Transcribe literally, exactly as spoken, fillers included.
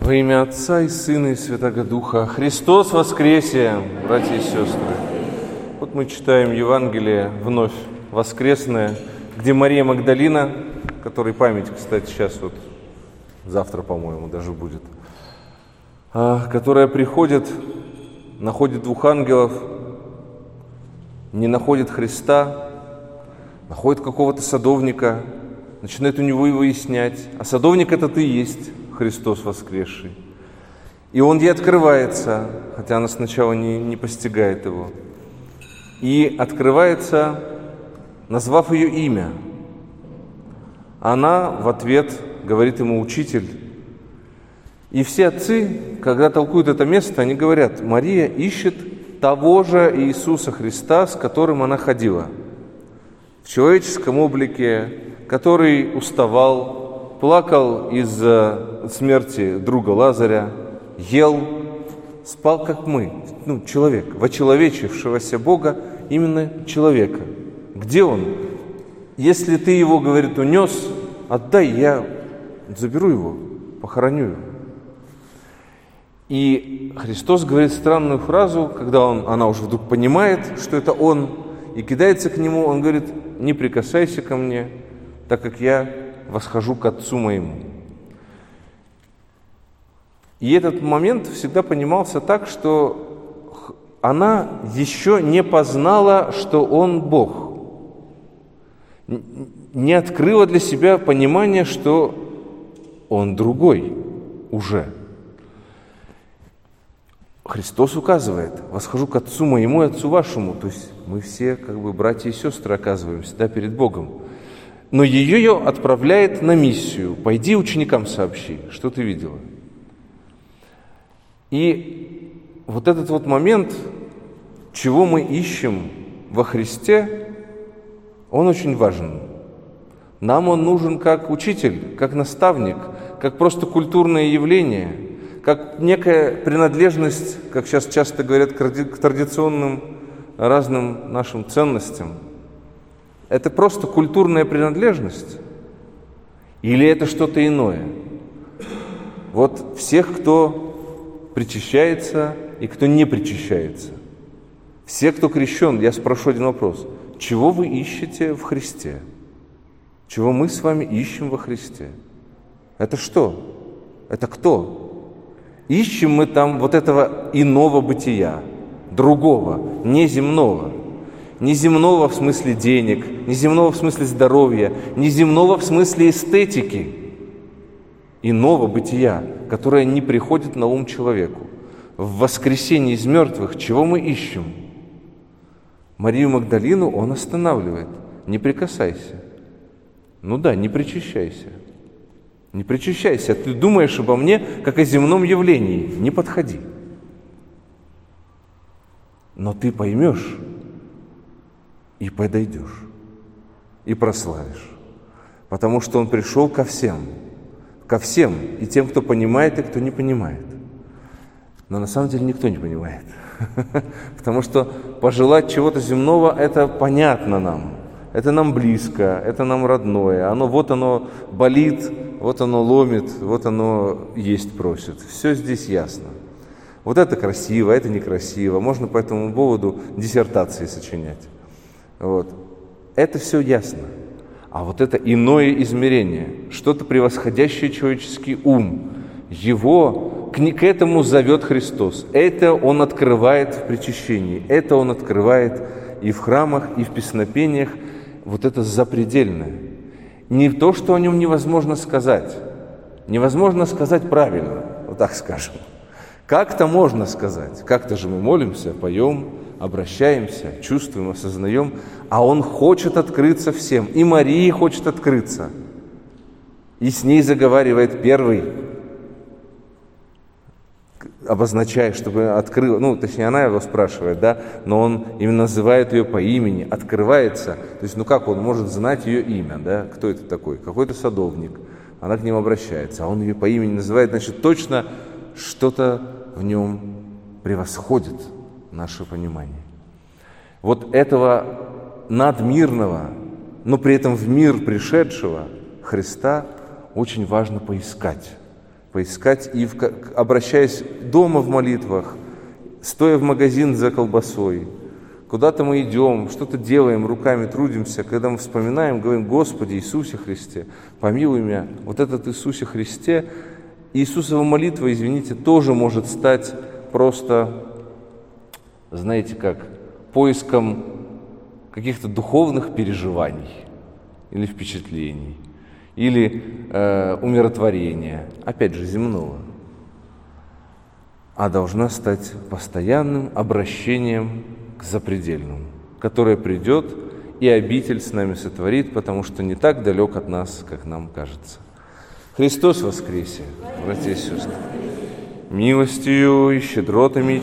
Во имя Отца и Сына и Святаго Духа. Христос воскресе, братья и сестры! Вот мы читаем Евангелие вновь воскресное, где Мария Магдалина, которой память, кстати, сейчас вот, завтра, по-моему, даже будет, которая приходит, находит двух ангелов, не находит Христа, находит какого-то садовника, начинает у него выяснять, а садовник это ты есть, Христос воскресший. И он ей открывается, хотя она сначала не, не постигает его. И открывается, назвав ее имя. Она в ответ говорит ему: «Учитель». И все отцы, когда толкуют это место, они говорят: Мария ищет того же Иисуса Христа, с которым она ходила, в человеческом облике, который уставал, плакал из-за смерти друга Лазаря, ел, спал, как мы, ну, человек, вочеловечившегося Бога, именно человека. Где он? Если ты его, говорит, унес, отдай, я заберу его, похороню его. И Христос говорит странную фразу, когда он, она уже вдруг понимает, что это он, и кидается к нему, он говорит: не прикасайся ко мне, так как я восхожу к Отцу моему. И этот момент всегда понимался так, что она еще не познала, что Он Бог, не открыла для себя понимание, что Он другой уже. Христос указывает: восхожу к Отцу моему и Отцу вашему. То есть мы все как бы братья и сестры оказываемся, да, перед Богом. Но ее отправляет на миссию: пойди ученикам сообщи, что ты видела. И вот этот вот момент, чего мы ищем во Христе, он очень важен. Нам он нужен как учитель, как наставник, как просто культурное явление, как некая принадлежность, как сейчас часто говорят, к традиционным разным нашим ценностям. Это просто культурная принадлежность? Или это что-то иное? Вот всех, кто причащается и кто не причащается, все, кто крещен, я спрошу один вопрос: чего вы ищете в Христе? Чего мы с вами ищем во Христе? Это что? Это кто? Ищем мы там вот этого иного бытия, другого, неземного. Неземного в смысле денег, неземного в смысле здоровья, неземного в смысле эстетики, иного бытия, которое не приходит на ум человеку. В воскресении из мертвых чего мы ищем? Марию Магдалину он останавливает: не прикасайся. Ну да, не причащайся. Не причащайся. Ты думаешь обо мне, как о земном явлении. Не подходи. Но ты поймешь, и подойдешь, и прославишь. Потому что Он пришел ко всем, ко всем, и тем, кто понимает, и кто не понимает. Но на самом деле никто не понимает. Потому что пожелать чего-то земного – это понятно нам, это нам близко, это нам родное. Оно, вот оно болит, вот оно ломит, вот оно есть просит. Все здесь ясно. Вот это красиво, это некрасиво. Можно по этому поводу диссертации сочинять. Вот. Это все ясно. А вот это иное измерение, что-то превосходящее человеческий ум, его к, к этому зовет Христос. Это Он открывает в причащении, это Он открывает и в храмах, и в песнопениях. Вот это запредельное. Не то, что о Нем невозможно сказать. Невозможно сказать правильно, вот так скажем. Как-то можно сказать, как-то же мы молимся, поем, обращаемся, чувствуем, осознаем, а Он хочет открыться всем. И Марии хочет открыться. И с ней заговаривает первый, обозначая, чтобы открыл, ну, точнее, она его спрашивает, да, но он именно называет ее по имени, открывается. То есть, ну как он может знать ее имя, да, кто это такой? Какой-то садовник. Она к нему обращается, а он ее по имени называет, значит, точно что-то в нем превосходит наше понимание. Вот этого надмирного, но при этом в мир пришедшего Христа очень важно поискать. поискать, и в, обращаясь дома в молитвах, стоя в магазин за колбасой, куда-то мы идем, что-то делаем, руками трудимся, когда мы вспоминаем, говорим: Господи Иисусе Христе, помилуй меня. Вот этот Иисусе Христе, Иисусова молитва, извините, тоже может стать просто, знаете как, поиском каких-то духовных переживаний или впечатлений, или э, умиротворения, опять же, земного, а должна стать постоянным обращением к запредельному, которое придет и обитель с нами сотворит, потому что не так далек от нас, как нам кажется. Христос воскресе, братья и сестры! Милостью и щедротами